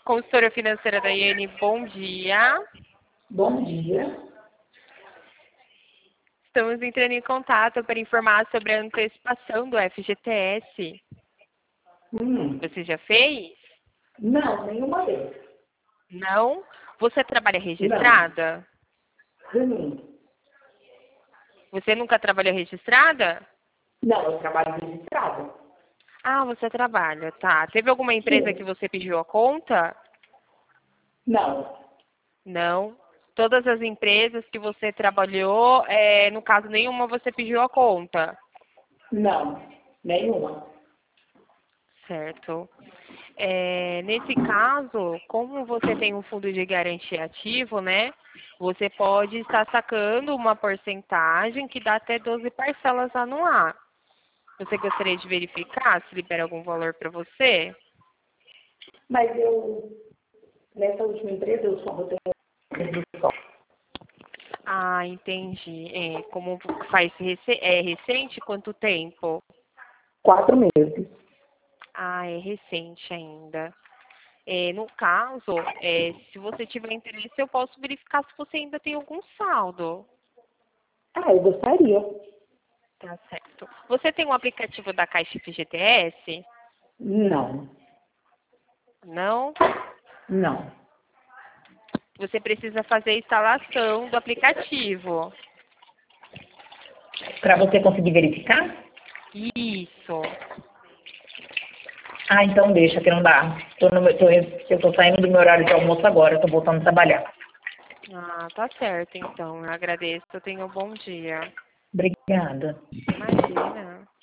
Consultora financeira da Iane, bom dia. Bom dia. Estamos entrando em contato para informar sobre a antecipação do FGTS. Você já fez? Não, nenhuma vez. Não? Você trabalha registrada? Não. Você nunca trabalhou registrada? Não, eu trabalho registrada. Ah, você trabalha, tá. Teve alguma empresa Sim. que você pediu a conta? Não. Não. Todas as empresas que você trabalhou, no caso, nenhuma você pediu a conta. Não, nenhuma. Certo. Nesse caso, como você tem um fundo de garantia ativo, né? Você pode estar sacando uma porcentagem que dá até 12 parcelas anuais. Você gostaria de verificar se libera algum valor para você? Mas nessa última empresa, eu só botei só. Ah, entendi. Como faz recente, quanto tempo? 4 meses. Ah, é recente ainda. No caso, se você tiver interesse, eu posso verificar se você ainda tem algum saldo. Ah, eu gostaria. Tá certo. Você tem um aplicativo da Caixa FGTS? Não. Não? Não. Você precisa fazer a instalação do aplicativo. Para você conseguir verificar? Isso. Ah, então deixa, que não dá. Eu tô saindo do meu horário de almoço agora, tô voltando a trabalhar. Ah, tá certo, então. Eu agradeço. Tenha um bom dia. Obrigada. Imagina.